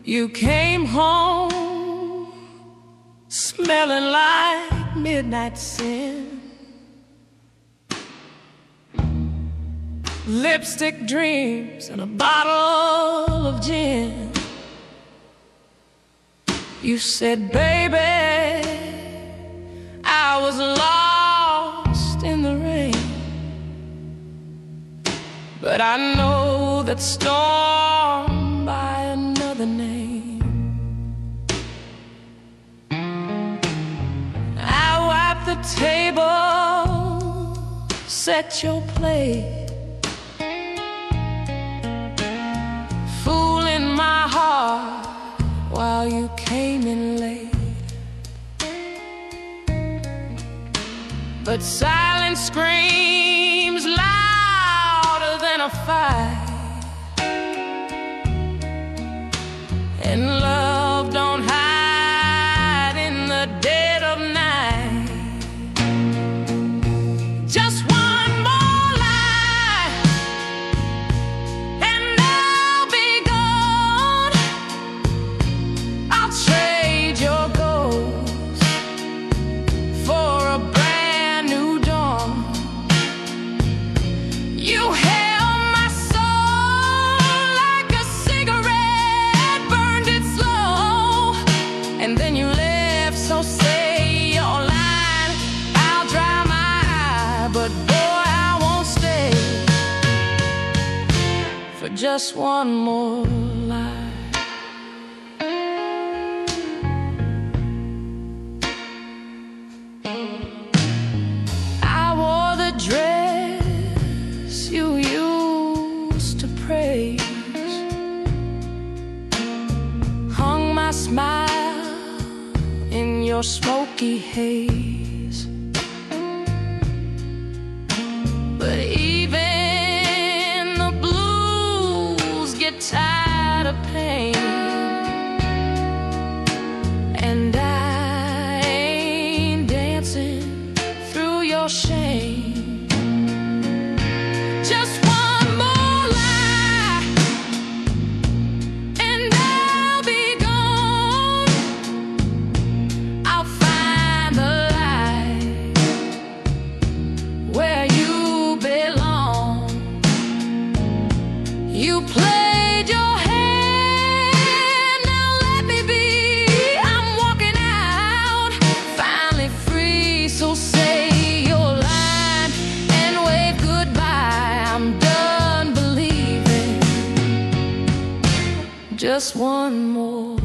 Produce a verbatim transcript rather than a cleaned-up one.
You came home smelling like midnight sin, lipstick dreams and a bottle of gin. You said, baby, I was lost in the rain, but I know that storm by another name. I wiped the table, set your plate, fooling my heart while you came in late. But silence screams louder than a fight, and love don't hide in the dead of night. Just one more lie and I'll be gone. I'll trade your ghost for a brand new dawn. You held my soul like a cigarette, burned it slow, and then you left. So say your line, I'll dry my eye, but boy, I won't stay for just one more lie. I wore the dress you used to praise, hung my smile in your smoky haze. But even the blues get tired of pain, and I ain't dancing through your shame. Just one more lie and I'll be gone. I'll find the light where you belong. You played your hand, now let me be. I'm walking out, finally free. So say your line and wave goodbye. I'm done believing. Just one more